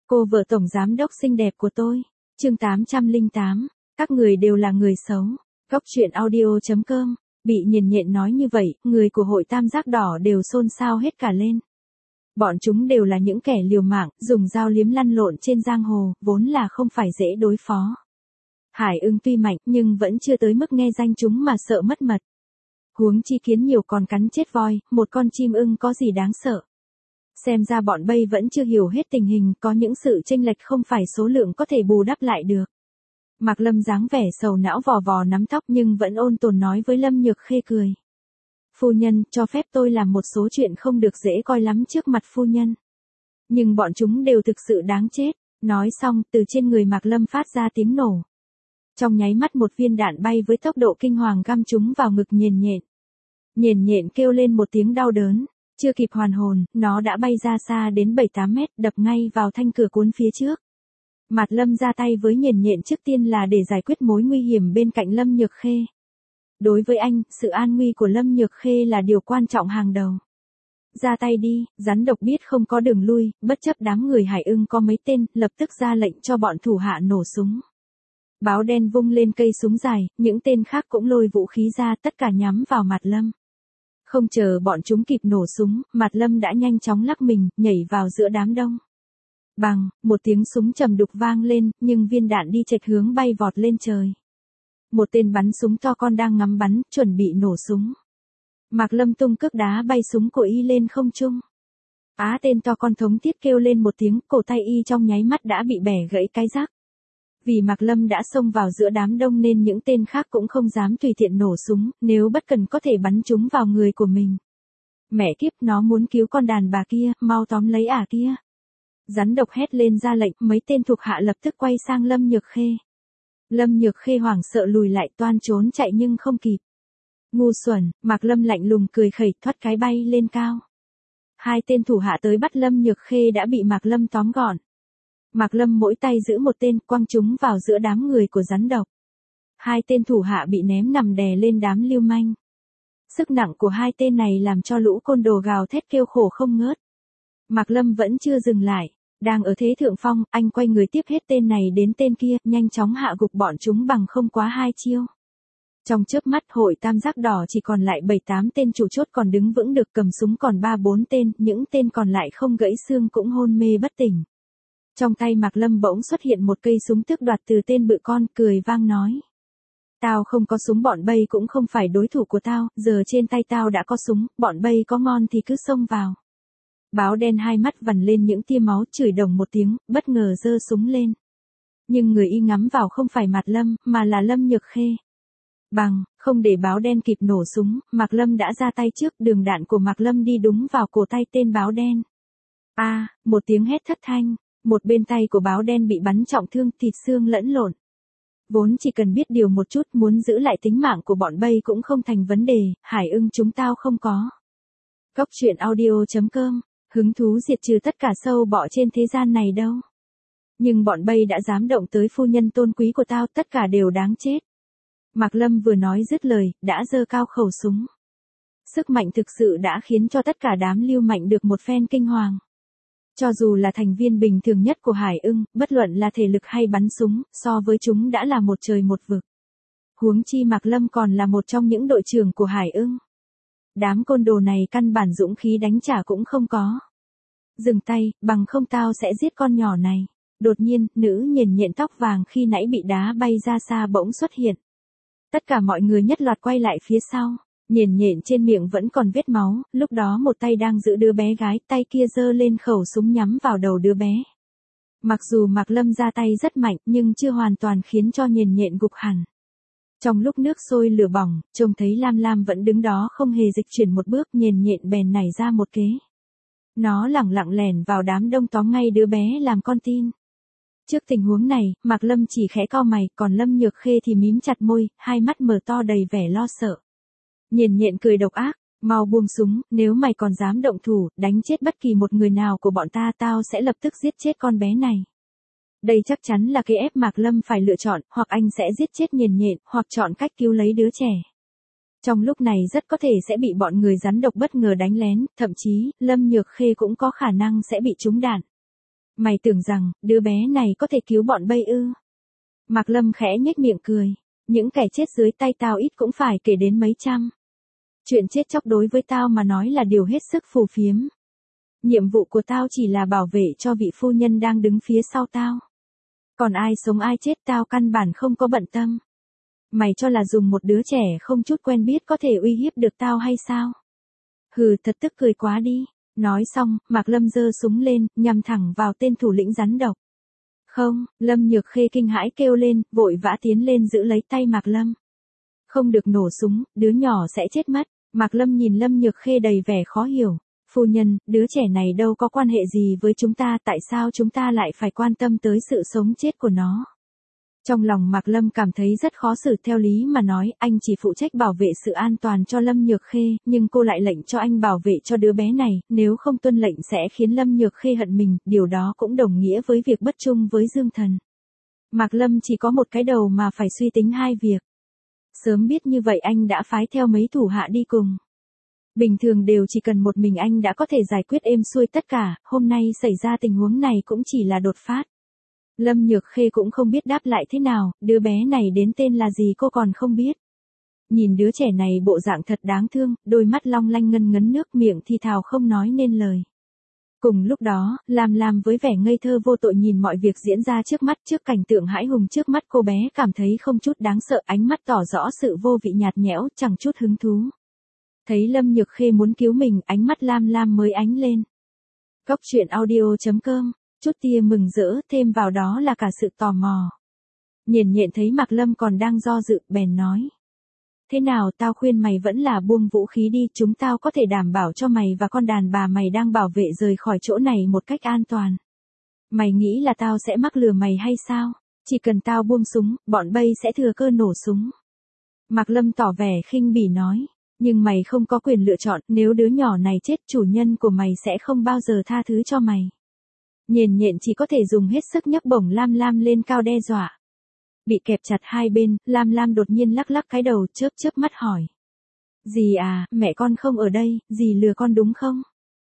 Cô vợ tổng giám đốc xinh đẹp của tôi. Chương 808. Các người đều là người xấu. Góc truyện audio.com. Bị Nhiền Nhện nói như vậy, người của hội Tam Giác Đỏ đều xôn xao hết cả lên. Bọn chúng đều là những kẻ liều mạng, dùng dao liếm lăn lộn trên giang hồ, vốn là không phải dễ đối phó. Hải Ưng tuy mạnh, nhưng vẫn chưa tới mức nghe danh chúng mà sợ mất mật. Huống chi kiến nhiều còn cắn chết voi, một con chim ưng có gì đáng sợ. Xem ra bọn Bay vẫn chưa hiểu hết tình hình, có những sự chênh lệch không phải số lượng có thể bù đắp lại được. Mạc Lâm dáng vẻ sầu não vò vò nắm tóc nhưng vẫn ôn tồn nói với Lâm Nhược Khê cười. Phu nhân, cho phép tôi làm một số chuyện không được dễ coi lắm trước mặt phu nhân. Nhưng bọn chúng đều thực sự đáng chết. Nói xong, từ trên người Mạc Lâm phát ra tiếng nổ. Trong nháy mắt một viên đạn bay với tốc độ kinh hoàng găm trúng vào ngực Nhiền Nhện. Nhiền Nhện kêu lên một tiếng đau đớn. Chưa kịp hoàn hồn, nó đã bay ra xa đến 7-8 mét, đập ngay vào thanh cửa cuốn phía trước. Mạc Lâm ra tay với Nhiền Nhện trước tiên là để giải quyết mối nguy hiểm bên cạnh Lâm Nhược Khê. Đối với anh, sự an nguy của Lâm Nhược Khê là điều quan trọng hàng đầu. Ra tay đi, rắn độc biết không có đường lui, bất chấp đám người Hải Ưng có mấy tên, lập tức ra lệnh cho bọn thủ hạ nổ súng. Báo đen vung lên cây súng dài, những tên khác cũng lôi vũ khí ra, tất cả nhắm vào Mạc Lâm. Không chờ bọn chúng kịp nổ súng, Mạc Lâm đã nhanh chóng lắc mình, nhảy vào giữa đám đông. Bằng, một tiếng súng trầm đục vang lên, nhưng viên đạn đi chệch hướng bay vọt lên trời. Một tên bắn súng to con đang ngắm bắn, chuẩn bị nổ súng. Mạc Lâm tung cước đá bay súng của y lên không trung. Tên to con thống thiết kêu lên một tiếng, cổ tay y trong nháy mắt đã bị bẻ gãy cái rác. Vì Mạc Lâm đã xông vào giữa đám đông nên những tên khác cũng không dám tùy tiện nổ súng, nếu bất cần có thể bắn chúng vào người của mình. Mẹ kiếp, nó muốn cứu con đàn bà kia, mau tóm lấy kia. Rắn độc hét lên ra lệnh, mấy tên thuộc hạ lập tức quay sang Lâm Nhược Khê. Lâm Nhược Khê hoảng sợ lùi lại toan trốn chạy nhưng không kịp. Ngu xuẩn, Mạc Lâm lạnh lùng cười khẩy thoát cái bay lên cao. Hai tên thủ hạ tới bắt Lâm Nhược Khê đã bị Mạc Lâm tóm gọn. Mạc Lâm mỗi tay giữ một tên quăng chúng vào giữa đám người của rắn độc. Hai tên thủ hạ bị ném nằm đè lên đám lưu manh. Sức nặng của hai tên này làm cho lũ côn đồ gào thét kêu khổ không ngớt. Mạc Lâm vẫn chưa dừng lại. Đang ở thế thượng phong, anh quay người tiếp hết tên này đến tên kia, nhanh chóng hạ gục bọn chúng bằng không quá 2 chiêu. Trong chớp mắt hội Tam Giác Đỏ chỉ còn lại 7-8 tên chủ chốt còn đứng vững được, cầm súng còn 3-4 tên, những tên còn lại không gãy xương cũng hôn mê bất tỉnh. Trong tay Mạc Lâm bỗng xuất hiện một cây súng tước đoạt từ tên bự con, cười vang nói. Tao không có súng, bọn Bay cũng không phải đối thủ của tao, giờ trên tay tao đã có súng, bọn Bay có ngon thì cứ xông vào. Báo đen hai mắt vằn lên những tia máu, chửi đồng một tiếng, bất ngờ giơ súng lên. Nhưng người y ngắm vào không phải Mạc Lâm, mà là Lâm Nhược Khê. Bằng, không để báo đen kịp nổ súng, Mạc Lâm đã ra tay trước, đường đạn của Mạc Lâm đi đúng vào cổ tay tên báo đen. Một tiếng hét thất thanh, một bên tay của báo đen bị bắn trọng thương, thịt xương lẫn lộn. Vốn chỉ cần biết điều một chút, muốn giữ lại tính mạng của bọn Bay cũng không thành vấn đề, Hải Ưng chúng tao không có. Góc truyện audio.com. Hứng thú diệt trừ tất cả sâu bọ trên thế gian này đâu. Nhưng bọn Bay đã dám động tới phu nhân tôn quý của tao, tất cả đều đáng chết. Mạc Lâm vừa nói dứt lời, đã giơ cao khẩu súng. Sức mạnh thực sự đã khiến cho tất cả đám lưu mạnh được một phen kinh hoàng. Cho dù là thành viên bình thường nhất của Hải Ưng, bất luận là thể lực hay bắn súng, so với chúng đã là một trời một vực. Huống chi Mạc Lâm còn là một trong những đội trưởng của Hải Ưng. Đám côn đồ này căn bản dũng khí đánh trả cũng không có. Dừng tay, bằng không tao sẽ giết con nhỏ này. Đột nhiên, nữ Nhiền Nhện tóc vàng khi nãy bị đá bay ra xa bỗng xuất hiện. Tất cả mọi người nhất loạt quay lại phía sau. Nhiền Nhện trên miệng vẫn còn vết máu, lúc đó một tay đang giữ đứa bé gái, tay kia giơ lên khẩu súng nhắm vào đầu đứa bé. Mặc dù Mạc Lâm ra tay rất mạnh nhưng chưa hoàn toàn khiến cho Nhiền Nhện gục hẳn. Trong lúc nước sôi lửa bỏng, trông thấy Lam Lam vẫn đứng đó không hề dịch chuyển một bước, Nhiền Nhện bèn nảy ra một kế. Nó lẳng lặng lẻn vào đám đông tóm ngay đứa bé làm con tin. Trước tình huống này, Mạc Lâm chỉ khẽ cau mày, còn Lâm Nhược Khê thì mím chặt môi, hai mắt mở to đầy vẻ lo sợ. Nhiền Nhện cười độc ác, mau buông súng, nếu mày còn dám động thủ, đánh chết bất kỳ một người nào của bọn tao sẽ lập tức giết chết con bé này. Đây chắc chắn là cái ép Mạc Lâm phải lựa chọn, hoặc anh sẽ giết chết Nhiền Nhện, hoặc chọn cách cứu lấy đứa trẻ. Trong lúc này rất có thể sẽ bị bọn người rắn độc bất ngờ đánh lén, thậm chí, Lâm Nhược Khê cũng có khả năng sẽ bị trúng đạn. Mày tưởng rằng, đứa bé này có thể cứu bọn bây ư? Mạc Lâm khẽ nhếch miệng cười. Những kẻ chết dưới tay tao ít cũng phải kể đến mấy trăm. Chuyện chết chóc đối với tao mà nói là điều hết sức phù phiếm. Nhiệm vụ của tao chỉ là bảo vệ cho vị phu nhân đang đứng phía sau tao. Còn ai sống ai chết tao căn bản không có bận tâm. Mày cho là dùng một đứa trẻ không chút quen biết có thể uy hiếp được tao hay sao? Hừ, thật tức cười quá đi. Nói xong, Mạc Lâm giơ súng lên, nhằm thẳng vào tên thủ lĩnh rắn độc. Không, Lâm Nhược Khê kinh hãi kêu lên, vội vã tiến lên giữ lấy tay Mạc Lâm. Không được nổ súng, đứa nhỏ sẽ chết mất. Mạc Lâm nhìn Lâm Nhược Khê đầy vẻ khó hiểu. Phu nhân, đứa trẻ này đâu có quan hệ gì với chúng ta, tại sao chúng ta lại phải quan tâm tới sự sống chết của nó? Trong lòng Mạc Lâm cảm thấy rất khó xử, theo lý mà nói, anh chỉ phụ trách bảo vệ sự an toàn cho Lâm Nhược Khê, nhưng cô lại lệnh cho anh bảo vệ cho đứa bé này, nếu không tuân lệnh sẽ khiến Lâm Nhược Khê hận mình, điều đó cũng đồng nghĩa với việc bất trung với Dương Thần. Mạc Lâm chỉ có một cái đầu mà phải suy tính hai việc. Sớm biết như vậy anh đã phái theo mấy thủ hạ đi cùng. Bình thường đều chỉ cần một mình anh đã có thể giải quyết êm xuôi tất cả, hôm nay xảy ra tình huống này cũng chỉ là đột phát. Lâm Nhược Khê cũng không biết đáp lại thế nào, đứa bé này đến tên là gì cô còn không biết. Nhìn đứa trẻ này bộ dạng thật đáng thương, đôi mắt long lanh ngân ngấn nước, miệng thì thào không nói nên lời. Cùng lúc đó, Lam với vẻ ngây thơ vô tội nhìn mọi việc diễn ra trước mắt, trước cảnh tượng hãi hùng trước mắt cô bé cảm thấy không chút đáng sợ, ánh mắt tỏ rõ sự vô vị nhạt nhẽo, chẳng chút hứng thú. Thấy Lâm Nhược Khê muốn cứu mình, ánh mắt Lam mới ánh lên. Góc truyện audio.com, chút tia mừng rỡ, thêm vào đó là cả sự tò mò. Nhện thấy Mạc Lâm còn đang do dự, bèn nói. Thế nào, tao khuyên mày vẫn là buông vũ khí đi, chúng tao có thể đảm bảo cho mày và con đàn bà mày đang bảo vệ rời khỏi chỗ này một cách an toàn. Mày nghĩ là tao sẽ mắc lừa mày hay sao? Chỉ cần tao buông súng, bọn bây sẽ thừa cơ nổ súng. Mạc Lâm tỏ vẻ khinh bỉ nói. Nhưng mày không có quyền lựa chọn, nếu đứa nhỏ này chết chủ nhân của mày sẽ không bao giờ tha thứ cho mày. Nhện chỉ có thể dùng hết sức nhấc bổng Lam lên cao đe dọa. Bị kẹp chặt hai bên, Lam đột nhiên lắc cái đầu, chớp mắt hỏi. Dì à, mẹ con không ở đây, dì lừa con đúng không?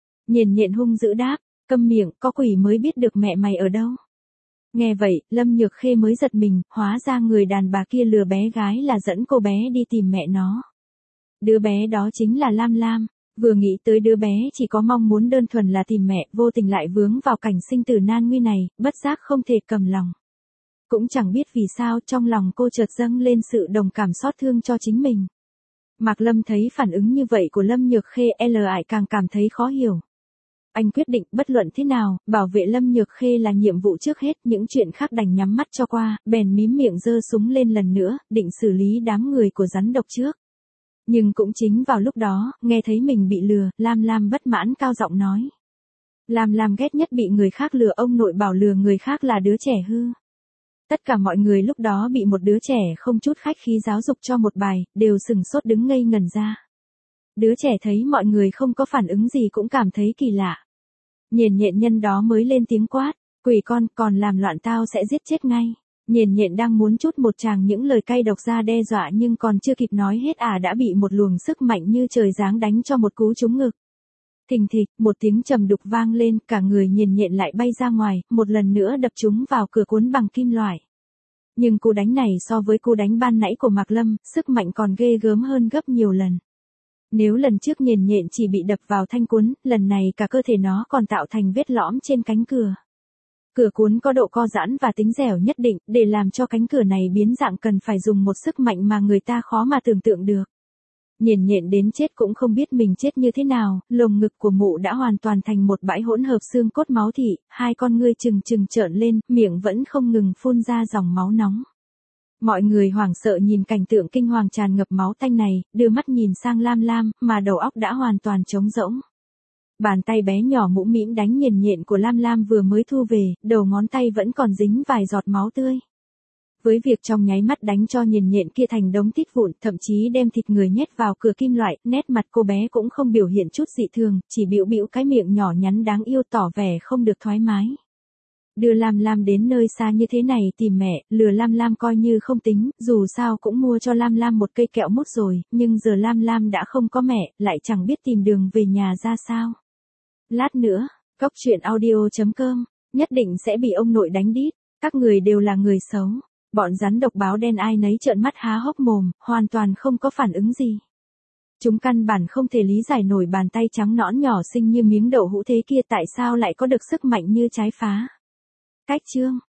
Nhện hung dữ đáp, câm miệng, có quỷ mới biết được mẹ mày ở đâu. Nghe vậy, Lâm Nhược Khê mới giật mình, hóa ra người đàn bà kia lừa bé gái là dẫn cô bé đi tìm mẹ nó. Đứa bé đó chính là Lam. Vừa nghĩ tới đứa bé chỉ có mong muốn đơn thuần là tìm mẹ, vô tình lại vướng vào cảnh sinh tử nan nguy này, bất giác không thể cầm lòng. Cũng chẳng biết vì sao trong lòng cô chợt dâng lên sự đồng cảm xót thương cho chính mình. Mạc Lâm thấy phản ứng như vậy của Lâm Nhược Khê lại càng cảm thấy khó hiểu. Anh quyết định bất luận thế nào, bảo vệ Lâm Nhược Khê là nhiệm vụ trước hết, những chuyện khác đành nhắm mắt cho qua, bèn mím miệng giơ súng lên lần nữa, định xử lý đám người của rắn độc trước. Nhưng cũng chính vào lúc đó, nghe thấy mình bị lừa, Lam bất mãn cao giọng nói. Lam ghét nhất bị người khác lừa, ông nội bảo lừa người khác là đứa trẻ hư. Tất cả mọi người lúc đó bị một đứa trẻ không chút khách khí giáo dục cho một bài, đều sừng sốt đứng ngây ngẩn ra. Đứa trẻ thấy mọi người không có phản ứng gì cũng cảm thấy kỳ lạ. Nhện nhân đó mới lên tiếng quát, quỷ con, còn làm loạn tao sẽ giết chết ngay. Nhện đang muốn trút một tràng những lời cay độc ra đe dọa nhưng còn chưa kịp nói hết đã bị một luồng sức mạnh như trời giáng đánh cho một cú trúng ngực. Thình thịch, một tiếng trầm đục vang lên, cả người nhện lại bay ra ngoài, một lần nữa đập trúng vào cửa cuốn bằng kim loại. Nhưng cú đánh này so với cú đánh ban nãy của Mạc Lâm, sức mạnh còn ghê gớm hơn gấp nhiều lần. Nếu lần trước nhện chỉ bị đập vào thanh cuốn, lần này cả cơ thể nó còn tạo thành vết lõm trên cánh cửa. Cửa cuốn có độ co giãn và tính dẻo nhất định, để làm cho cánh cửa này biến dạng cần phải dùng một sức mạnh mà người ta khó mà tưởng tượng được. Nhện đến chết cũng không biết mình chết như thế nào, lồng ngực của mụ đã hoàn toàn thành một bãi hỗn hợp xương cốt máu thịt, hai con ngươi trừng trợn lên, miệng vẫn không ngừng phun ra dòng máu nóng. Mọi người hoảng sợ nhìn cảnh tượng kinh hoàng tràn ngập máu tanh này, đưa mắt nhìn sang Lam, mà đầu óc đã hoàn toàn trống rỗng. Bàn tay bé nhỏ mũm mĩm đánh nhện của Lam vừa mới thu về, đầu ngón tay vẫn còn dính vài giọt máu tươi. Với việc trong nháy mắt đánh cho nhện kia thành đống thít vụn, thậm chí đem thịt người nhét vào cửa kim loại, nét mặt cô bé cũng không biểu hiện chút dị thường, chỉ bĩu cái miệng nhỏ nhắn đáng yêu tỏ vẻ không được thoải mái. Đưa Lam đến nơi xa như thế này tìm mẹ, lừa Lam coi như không tính, dù sao cũng mua cho Lam một cây kẹo mút rồi, nhưng giờ Lam đã không có mẹ, lại chẳng biết tìm đường về nhà ra sao. Lát nữa, góc truyện audio.com nhất định sẽ bị ông nội đánh đít, các người đều là người xấu. Bọn rắn độc báo đen ai nấy trợn mắt há hốc mồm, hoàn toàn không có phản ứng gì. Chúng căn bản không thể lý giải nổi bàn tay trắng nõn nhỏ xinh như miếng đậu hũ thế kia tại sao lại có được sức mạnh như trái phá. Cách chương